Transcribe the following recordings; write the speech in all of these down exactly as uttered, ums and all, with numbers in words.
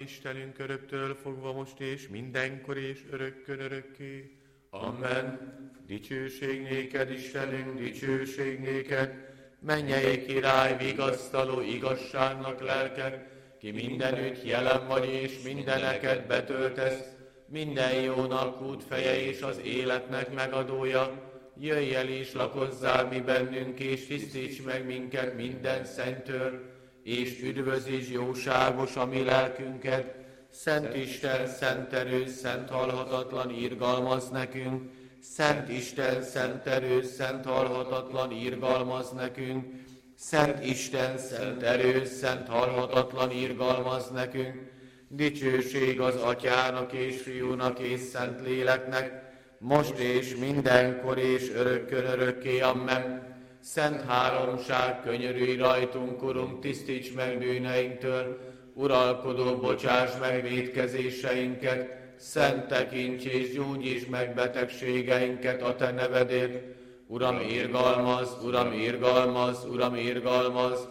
Istenünk öröktől fogva most és mindenkor és örökkön örökké. Amen. Dicsőség néked, Istenünk, dicsőség néked, mennyei király, vigasztaló, igazságnak lelke, ki mindenütt jelen vagy és mindeneket betöltesz, minden jónak útfeje és az életnek megadója. Jöjj el és lakozzál mi bennünk, és tisztíts meg minket minden szenttől, és üdvözíts jóságos a mi lelkünket. Szent Isten, szent erő, szent halhatatlan, irgalmaz nekünk. Szent Isten, szent erő, szent halhatatlan, irgalmaz nekünk. Szent Isten, szent erő, szent halhatatlan, irgalmaz nekünk. Dicsőség az Atyának és Fiúnak és Szent Léleknek, most és mindenkor és örökkön örökké. Amen. Szent háromság, könyörülj rajtunk, Urunk, tisztíts meg bűneinktől, uralkodó, bocsáss meg vétkezéseinket, szent tekints és gyógyíts meg betegségeinket a te nevedért. Uram, irgalmaz, Uram, irgalmaz, Uram, irgalmaz.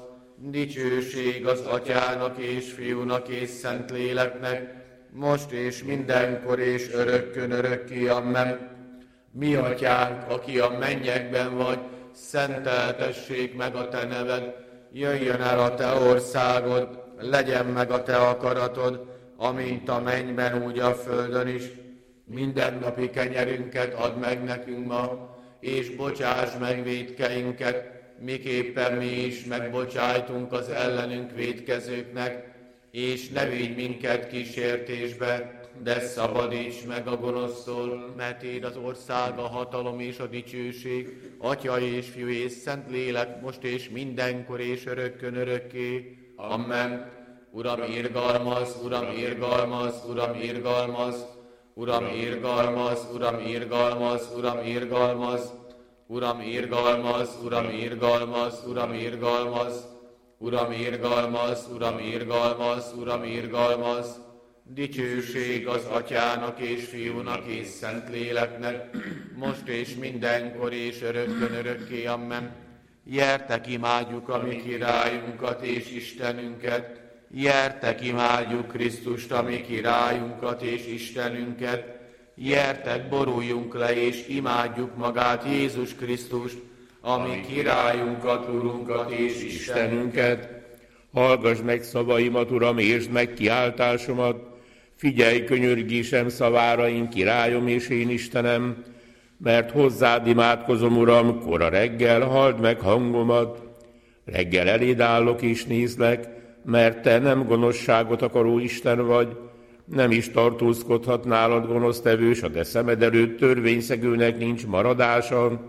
Dicsőség az Atyának és Fiúnak és Szent Léleknek, most és mindenkor és örökkön örökké. Amen. Mi Atyánk, aki a mennyekben vagy, szenteltessék meg a te neved, jöjjön el a te országod, legyen meg a te akaratod, amint a mennyben, úgy a földön is. Mindennapi kenyerünket add meg nekünk ma, és bocsáss meg vétkeinket, miképpen mi is megbocsájtunk az ellenünk vétkezőknek, és ne vigy minket kísértésbe, de szabadíts meg a gonosztól, mert Téd az ország, a hatalom és a dicsőség, Atya és Fiú és Szent Lélek, most és mindenkor és örökkön örökké. Amen. Uram, irgalmaz, Uram, irgalmaz, Uram, irgalmaz, Uram, irgalmaz, Uram, irgalmaz, Uram, irgalmaz, Uram, irgalmaz, Uram, irgalmaz, Uram, irgalmaz, Uram, irgalmaz, Uram, irgalmaz, Uram, irgalmaz. Dicsőség az Atyának és Fiúnak és Szent Léleknek, most és mindenkor és örökkön örökké. Amen. Gyertek, imádjuk a mi királyunkat és Istenünket, gyertek, imádjuk Krisztust, a mi királyunkat és Istenünket, gyertek, boruljunk le és imádjuk magát, Jézus Krisztust, a mi királyunkat, Urunkat és Istenünket. Hallgass meg szavaimat, Uram, értsd meg kiáltásomat, figyelj könyörgésem szavára, én királyom és én Istenem, mert hozzád imádkozom, Uram, kora reggel, halld meg hangomat. Reggel eléd állok és nézlek, mert te nem gonoszságot akaró Isten vagy, nem is tartózkodhat nálad gonosztevős, a te szemed előtt törvényszegőnek nincs maradása.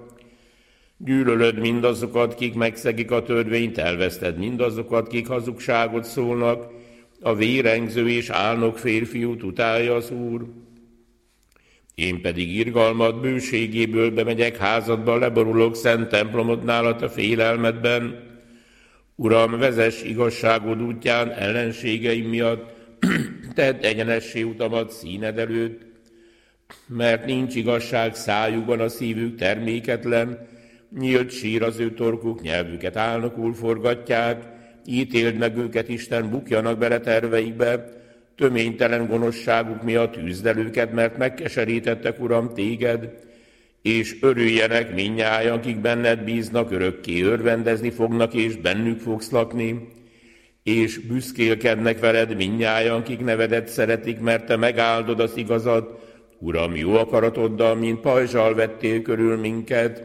Gyűlölöd mindazokat, kik megszegik a törvényt, elveszted mindazokat, kik hazugságot szólnak, a vérengző és álnok férfiút utálja az Úr. Én pedig irgalmad bőségéből bemegyek házadba, leborulok szent templomodnál a te félelmedben. Uram, vezess igazságod útján ellenségeim miatt, tedd egyenessé utamat színed előtt, mert nincs igazság szájukban, a szívük terméketlen, nyílt sír az ő torkuk, nyelvüket álnokul forgatják, ítéld meg őket, Isten, bukjanak bele terveikbe, töménytelen gonoszságuk miatt üzd el őket, mert megkeserítettek, Uram, téged, és örüljenek mindnyájan, akik benned bíznak, örökké örvendezni fognak, és bennük fogsz lakni, és büszkélkednek veled mindnyájan, akik nevedet szeretik, mert te megáldod az igazat, Uram, jó akaratoddal, mint pajzsal vettél körül minket.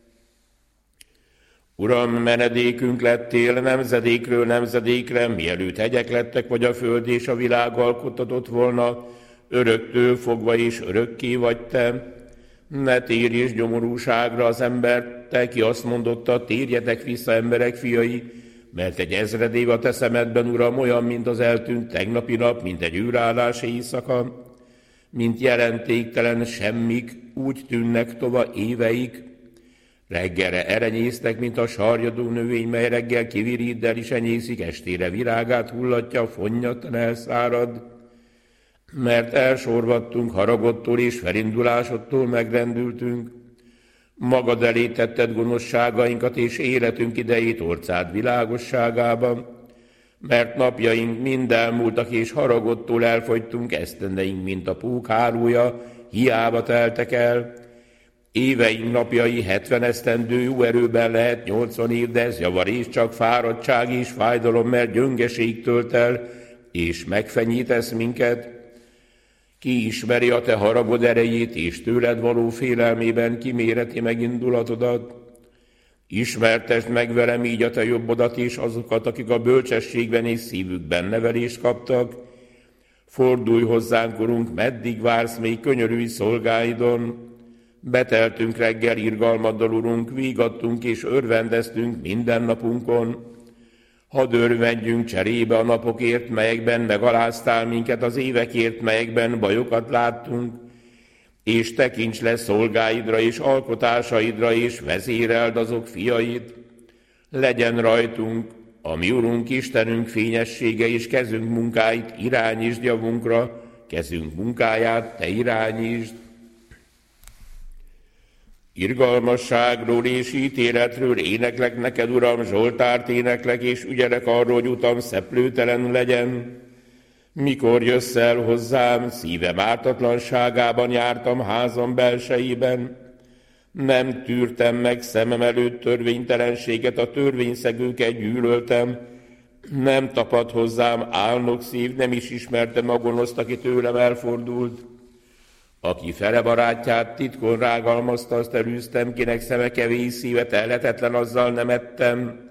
Uram, menedékünk lettél nemzedékről nemzedékre, mielőtt hegyek lettek, vagy a föld és a világ alkottatott volna, öröktől fogva és örökké vagy te. Ne térj és gyomorúságra az ember, te, ki azt mondotta, térjetek vissza, emberek fiai, mert egy ezred év a te szemedben, Uram, olyan, mint az eltűnt tegnapi nap, mint egy űrállás éjszaka, mint jelentéktelen semmik, úgy tűnnek tova éveik. Reggelre erenyésztek, mint a sarjadó növény, mely reggel kiviríddel is enyészik, estére virágát hullatja, fonnyattan elszárad. Mert elsorvadtunk haragodtól és felindulásodtól megrendültünk. Magad elé tetted gonoszságainkat és életünk idejét orcád világosságában. mert napjaink mind elmúltak, és haragodtól elfogytunk, esztendeink, mint a pók hálója, hiába teltek el. Éveink napjai hetven esztendő, jó erőben lehet nyolcvan év, de ez javarés csak fáradtság és fájdalom, mert gyöngeség tölt el, és megfenyítesz minket. Ki ismeri a te haragod erejét, és tőled való félelmében kiméreti megindulatodat? Ismertesd meg velem így a te jobbodat és azokat, akik a bölcsességben és szívükben nevelést kaptak. Fordulj hozzánk, Urunk, meddig vársz még, könyörülj szolgáidon. Beteltünk reggel irgalmaddal, Urunk, vígadtunk és örvendeztünk minden napunkon. Hadd örvendjünk cserébe a napokért, melyekben megaláztál minket, az évekért, melyekben bajokat láttunk, és tekints le szolgáidra és alkotásaidra, és vezéreld azok fiait. Legyen rajtunk, a mi Urunk, Istenünk fényessége, és kezünk munkáit irányítsd javunkra, kezünk munkáját te irányítsd. Irgalmasságról és ítéletről éneklek neked, Uram, Zsoltárt éneklek, és ügyelek arról, hogy utam szeplőtelen legyen. Mikor jössz el hozzám, szívem ártatlanságában jártam házam belsejében. Nem tűrtem meg szemem előtt törvénytelenséget, a törvényszegőket gyűlöltem. Nem tapad hozzám álnok szív, nem is ismertem a gonoszt, aki tőlem elfordult. Aki fele barátját titkon rágalmazta, azt elűztem, kinek szeme kevés, szíve telhetetlen, azzal nem ettem.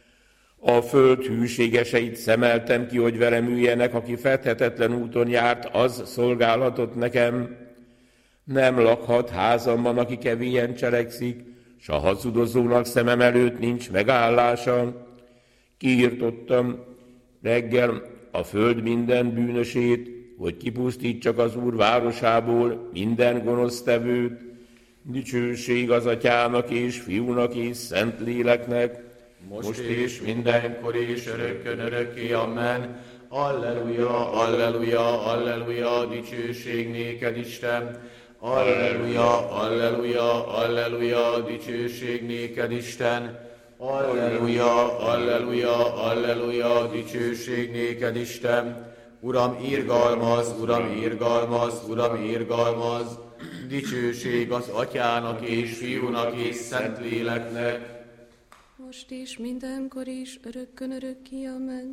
A föld hűségeseit szemeltem ki, hogy velem üljenek, aki fedhetetlen úton járt, az szolgálhatott nekem. Nem lakhat házamban, aki kevélyen cselekszik, s a hazudozónak szemem előtt nincs megállása. Kiirtottam reggel a föld minden bűnösét, hogy kipusztítsak az Úr városából minden gonosztevőt. Dicsőség az Atyának és Fiúnak és Szentléleknek, most, most és mindenkor és örökkön örökké, amen. Alleluja, alleluja, alleluja, dicsőség néked, Isten. Alleluja, alleluja, alleluja, dicsőség néked, Isten. Alleluja, alleluja, alleluja, dicsőség néked, Isten. Uram, irgalmaz, Uram, irgalmaz, Uram, irgalmaz, dicsőség az Atyának és Fiúnak és Szentléleknek. Most is, mindenkor is, örökkön örökké, amen.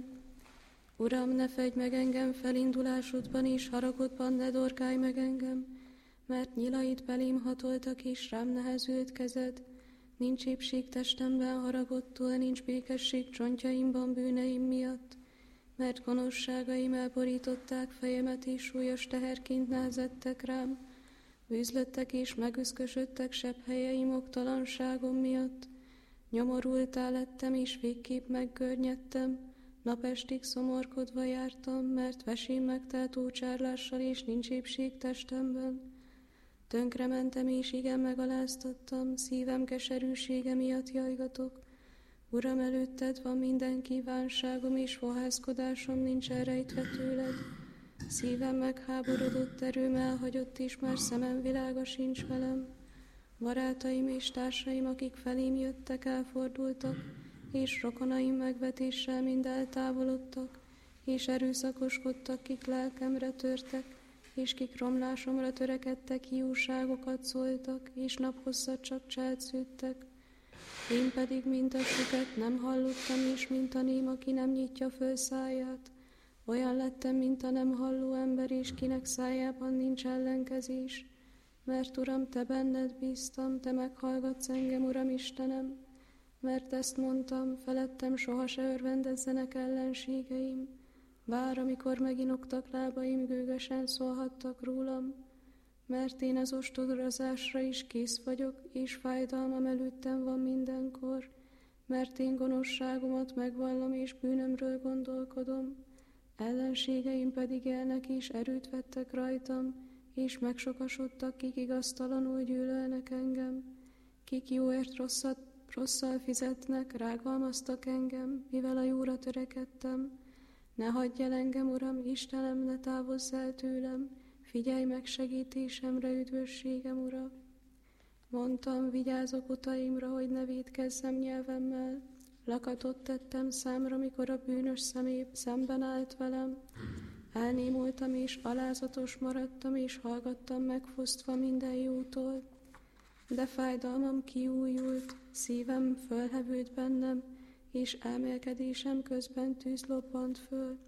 Uram, ne fegy meg engem felindulásodban és haragodban, ne dorkálj meg engem, mert nyilaid belém hatoltak és rám nehezült kezed. Nincs épség testemben haragodtól, nincs békesség csontjaimban bűneim miatt. Mert gonoszságaim elborították fejemet, és súlyos teherként nehezettek rám. Bűzlöttek és megüszkösödtek sebb helyeim oktalanságom miatt. Nyomorultá lettem, és végképp meggörnyedtem. Napestig szomorkodva jártam, mert vesém megtelt ócsárlással, és nincs épség testemben. Tönkrementem, és igen megaláztattam, szívem keserűsége miatt jajgatok. Uram, előtted van minden kívánságom, és fohászkodásom nincs elrejtve tőled. Szívem megháborodott, erőm elhagyott, és már szemem világa sincs velem. Barátaim és társaim, akik felém jöttek, elfordultak, és rokonaim megvetéssel mind eltávolodtak, és erőszakoskodtak, kik lelkemre törtek, és kik romlásomra törekedtek, hiúságokat szóltak, és naphosszat csak cselsződtek. Én pedig, mint a süket, nem hallottam, és mint a ném, aki nem nyitja föl száját. Olyan lettem, mint a nem halló ember, és kinek szájában nincs ellenkezés. Mert, Uram, te benned bíztam, te meghallgatsz engem, Uram Istenem. Mert ezt mondtam, felettem soha se örvendezzenek ellenségeim. Bár amikor meginoktak lábaim, gőgösen szólhattak rólam. Mert én az ostodozásra is kész vagyok, és fájdalmam előttem van mindenkor. Mert én gonoszságomat megvallom, és bűnömről gondolkodom. Ellenségeim pedig élnek, és erőt vettek rajtam, és megsokasodtak, kik igaztalanul gyűlölnek engem. Kik jóért rosszat, rosszal fizetnek, rágalmaztak engem, mivel a jóra törekedtem. Ne hagyj el engem, Uram, Istenem, ne távozz el tőlem, figyelj meg segítésemre, üdvösségem, Ura. Mondtam, vigyázok utaimra, hogy ne vétkezzem nyelvemmel. Lakatot tettem számra, mikor a bűnös személy szemben állt velem. Elnémultam és alázatos maradtam, és hallgattam megfosztva minden jótól. De fájdalmam kiújult, szívem fölhevült bennem, és elmélkedésem közben tűz lobbant föl.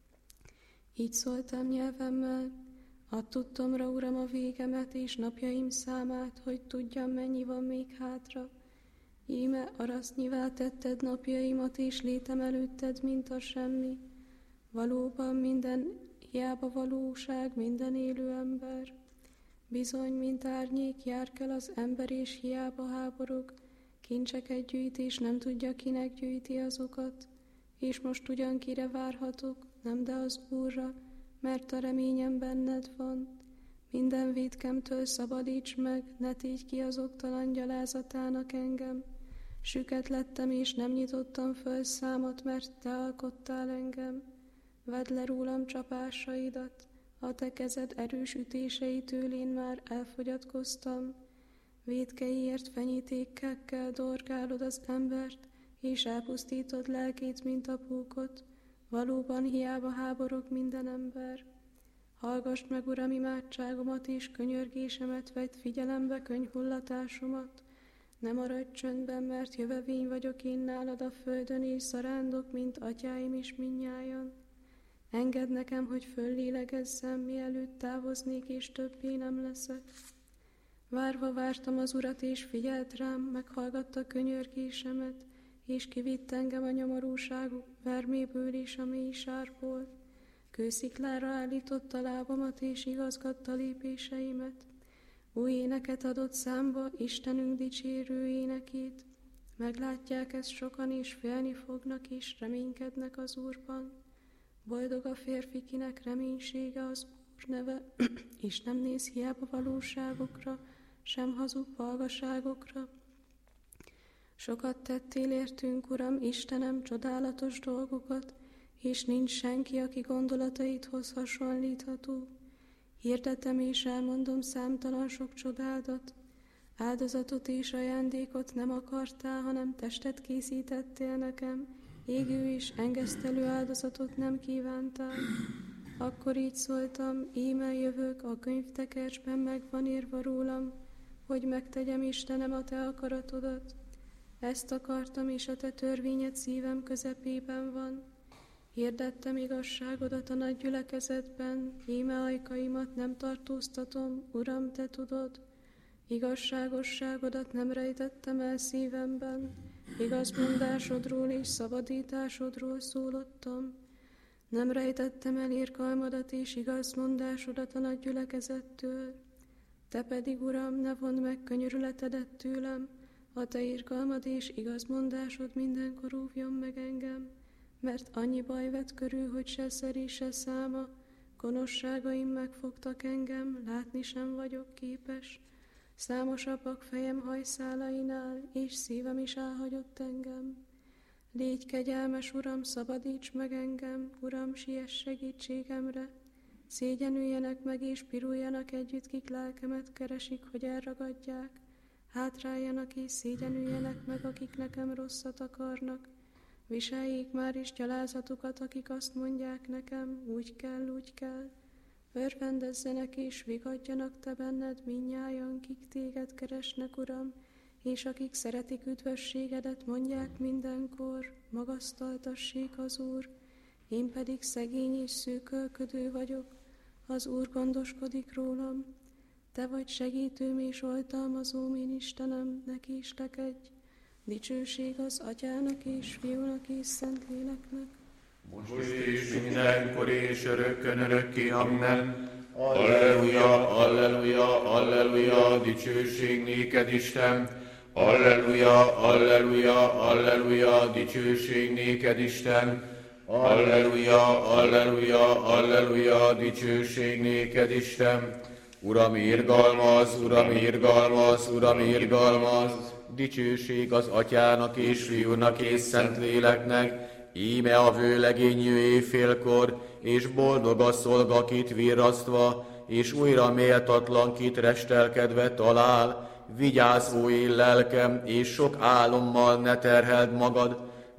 Így szóltam nyelvemmel, add tudtomra, Uram, a végemet és napjaim számát, hogy tudjam, mennyi van még hátra. Íme arasznyivá tetted napjaimat, és létem előtted, mint a semmi. Valóban minden hiába valóság, minden élő ember. Bizony, mint árnyék járkel az ember, és hiába háborog. Kincseket gyűjt, és nem tudja, kinek gyűjti azokat. És most ugyan kire várhatok, nem de az Úrra, mert a reményem benned van. Minden vétkemtől szabadíts meg, ne tégy ki az oktalan gyalázatának engem. Süket lettem, és nem nyitottam föl számot, mert te alkottál engem. Vedd le rólam csapásaidat, a te kezed erős ütéseitől én már elfogyatkoztam. Vétkeiért fenyítékekkel dorgálod az embert, és elpusztítod lelkét, mint a pókot. Valóban hiába háborog minden ember. Hallgass meg, Uram, imádságomat, és könyörgésemet, vedd figyelembe könyhullatásomat. Ne maradj csöndben, mert jövevény vagyok én nálad a földön, és zarándok, mint atyáim is mindnyájan. Engedd nekem, hogy föllélegezzem, mielőtt távoznék, és többé nem leszek. Várva vártam az Urat, és figyelt rám, meghallgatta könyörgésemet, és kivitt engem a nyomorúságú verméből és a mély sárból. Kősziklára állította lábamat, és igazgatta lépéseimet. Új éneket adott számba, Istenünk dicsérő énekét. Meglátják ezt sokan, és félni fognak, és reménykednek az Úrban. Boldog a férfi, kinek reménysége az Úr neve, és nem néz hiába valóságokra, sem hazug valgaságokra. Sokat tettél értünk, Uram, Istenem, csodálatos dolgokat, és nincs senki, aki gondolataidhoz hasonlítható. Hirdetem és elmondom számtalan sok csodádat. Áldozatot és ajándékot nem akartál, hanem testet készítettél nekem, égő és engesztelő áldozatot nem kívántál. Akkor így szóltam, íme jövök, a könyvtekercsben meg van írva rólam, hogy megtegyem, Istenem, a te akaratodat. Ezt akartam, és a te törvényed szívem közepében van. Hirdettem igazságodat a nagy gyülekezetben, íme ajkaimat nem tartóztatom, Uram, te tudod. Igazságosságodat nem rejtettem el szívemben, igazmondásodról és szabadításodról szólottam. Nem rejtettem el irgalmadat és igazmondásodat a nagy gyülekezettől. Te pedig, Uram, ne vondd meg könyörületedet tőlem, a te irgalmad és igazmondásod mindenkor óvjon meg engem, mert annyi baj vett körül, hogy se szeri, se száma, gonoszságaim megfogtak engem, látni sem vagyok képes. Számosabbak fejem hajszálainál, és szívem is elhagyott engem. Légy kegyelmes, Uram, szabadíts meg engem, Uram, siess segítségemre. Szégyenüljenek meg és piruljanak együtt, kik lelkemet keresik, hogy elragadják. Hátráljanak és szégyenüljenek meg, akik nekem rosszat akarnak. Viseljék már is gyalázatukat, akik azt mondják nekem, úgy kell, úgy kell. Örvendezzenek és vigadjanak te benned mindnyájan, kik téged keresnek, Uram, és akik szeretik üdvösségedet, mondják mindenkor, magasztaltassék az Úr. Én pedig szegény és szűkölködő vagyok, az Úr gondoskodik rólam. Te vagy segítőm és oltalmazóm, én Istenem, neki is lekedj. Dicsőség az Atyának és Fiúnak és Szentléleknek. Most és mindenkor és örökkön örökké, amen. Alleluja, alleluja, alleluja, dicsőség néked, Isten. Alleluja, alleluja, alleluja, dicsőség néked, Isten. Alleluja, alleluja, alleluja, dicsőség néked, Isten. Uram, irgalmaz, Uram, irgalmaz, Uram, irgalmaz, dicsőség az Atyának és Fiúnak és Szentléleknek, íme a vőlegény jő éjfélkor, és boldog a szolga, kit virrasztva, és újra méltatlan, kit restelkedve talál. Vigyázz, ó én lelkem, és sok álommal ne terheld magad,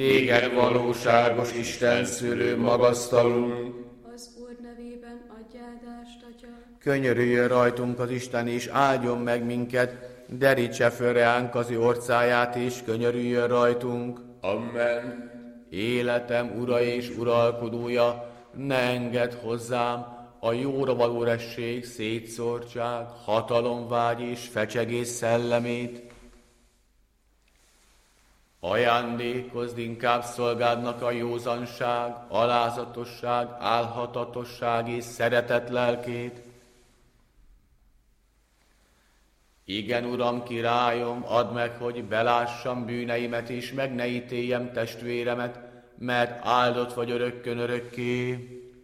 Téged valóságos Isten szülő magasztalunk. Az Úr nevében adj áldást, Atya. Könyörüljön rajtunk az Isten, és áldjon meg minket, derítse föl reánk az ő orcáját, és könyörüljön rajtunk. Amen. Életem ura és uralkodója, ne engedd hozzám a jóra való resség, szétszórtság, hatalomvágy és fecsegés szellemét. Ajándékozd inkább szolgádnak a józanság, alázatosság, álhatatosság és szeretet lelkét. Igen, Uram, királyom, add meg, hogy belássam bűneimet, és meg ne ítéljem testvéremet, mert áldott vagy örökkön örökké.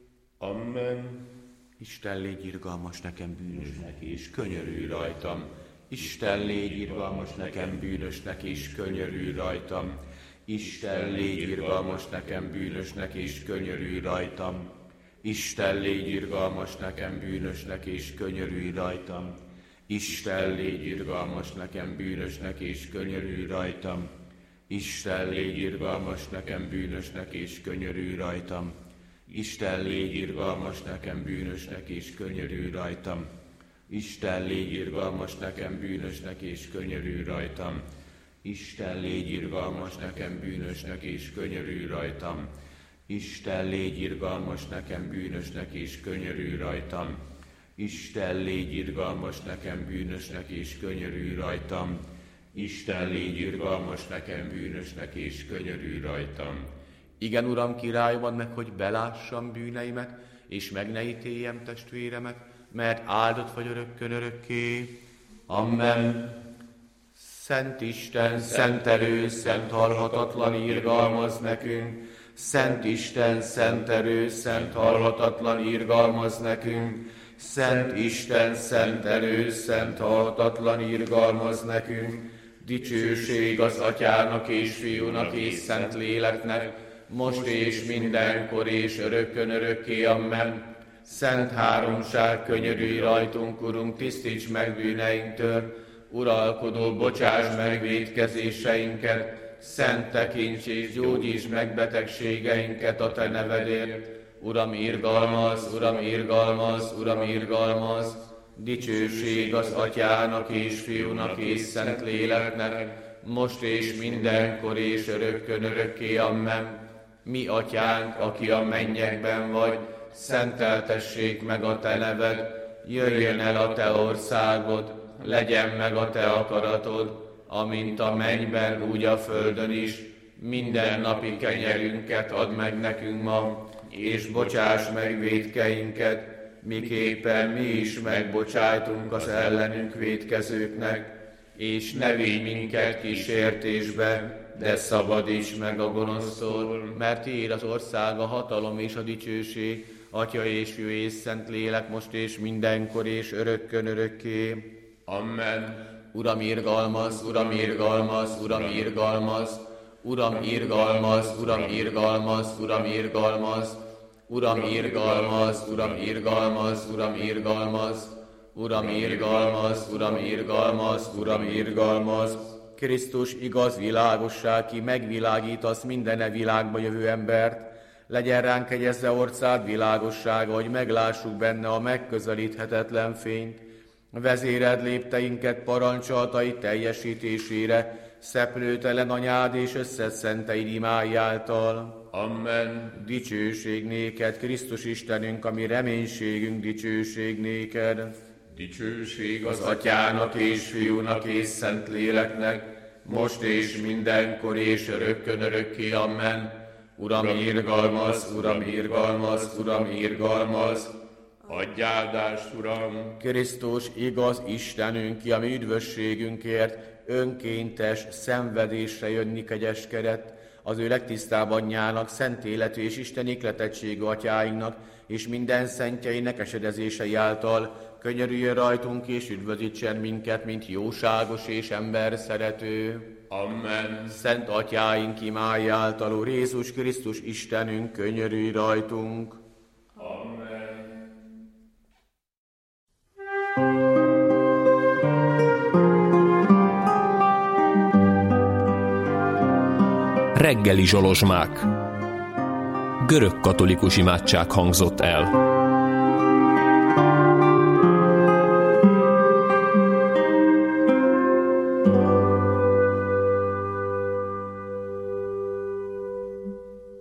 Amen. Isten, légy irgalmas nekem bűnösnek, és könyörülj rajtam. Isten, légy irgalmas nekem bűnösnek, és könyörülj rajtam. Isten, légy irgalmas nekem bűnösnek, és könyörülj rajtam. Isten, légy irgalmas nekem bűnösnek, és könyörülj rajtam. Isten, légy irgalmas nekem bűnösnek, és könyörülj rajtam. Isten, légy irgalmas nekem bűnösnek, és könyörülj rajtam. Isten, légy irgalmas nekem bűnösnek, és könyörülj rajtam. Isten, légy irgalmas nekem bűnösnek, és könyörülj rajtam. Isten, légy irgalmas nekem bűnösnek, és könyörülj rajtam. Isten, légy irgalmas nekem bűnösnek, és könyörülj rajtam. Isten, légy irgalmas nekem bűnösnek, és könyörülj rajtam. Isten, légy irgalmas nekem bűnösnek, és könyörülj rajtam. Igen, Uram, király, van meg, hogy belássam bűneimet, és meg ne ítéljem testvéremet, mert áldott vagy örökkön örökké. Amen. Szent Isten, szent erő, szent halhatatlan, irgalmaz nekünk. Szent Isten, szent erő, szent halhatatlan, irgalmaz nekünk. Szent Isten, szent erő, szent halhatatlan, irgalmaz nekünk. Dicsőség az Atyának és Fiúnak és Szent Léleknek, most és mindenkor és örökkön örökké. Amen. Szent háromság, könyörülj rajtunk, Urunk, tisztíts meg bűneinktől. Uralkodó, bocsáss meg vétkezéseinket. Szent tekints és gyógyíts meg betegségeinket a Te nevedért. Uram, irgalmaz, Uram, irgalmaz, Uram, irgalmaz. Dicsőség az Atyának és Fiúnak és Szent Léleknek, most és mindenkor és örökkön örökké. Amen. Mi Atyánk, aki a mennyekben vagy, szenteltessék meg a Te neved, jöjjön el a Te országod, legyen meg a Te akaratod, amint a mennyben, úgy a földön is. Minden napi kenyerünket add meg nekünk ma, és bocsáss meg vétkeinket, miképpen mi is megbocsájtunk az ellenünk vétkezőknek, és ne vigy minket kísértésbe, de szabadíts meg a gonosztól, mert Tiéd az ország, a hatalom és a dicsőség, Atya és Fiú és Szent Lélek, most és mindenkor és örökkön örökké. Amen. Uram, irgalmaz, Uram, irgalmaz, Uram, irgalmaz, Uram, irgalmaz, Uram, irgalmaz, Uram, irgalmaz, Uram, irgalmaz, Uram, irgalmaz, Uram, irgalmaz, Uram, irgalmaz, Uram, irgalmaz, Uram, irgalmaz. Krisztus igaz világosság, ki megvilágítasz minden világba jövő embert, legyen ránk kegyezve orcád világossága, hogy meglássuk benne a megközelíthetetlen fényt. Vezéred lépteinket parancsoltai teljesítésére, szeplőtelen anyád és összeszenteid imái által. Amen. Dicsőség néked, Krisztus Istenünk, ami reménységünk, dicsőség néked. Dicsőség Az Atyának és Fiúnak és Szent Léleknek, most és mindenkor és örökkön örökké. Amen. Uram, irgalmaz, Uram, irgalmaz, Uram, irgalmaz. Adj áldást, Uram! Krisztus igaz Istenünk, ki a mi üdvösségünkért önkéntes szenvedésre jönni kegyeskedett, az ő legtisztább anyjának, szent életű és Isten ikletettségű atyáinknak, és minden szentjeinek esedezései által könyörüljön rajtunk, és üdvözítsen minket, mint jóságos és ember szerető. Amen. Szent atyáink imái által, Úr Jézus Krisztus Istenünk, könyörülj rajtunk. Amen. Reggeli zsolozsmák. Görög katolikus imádság hangzott el.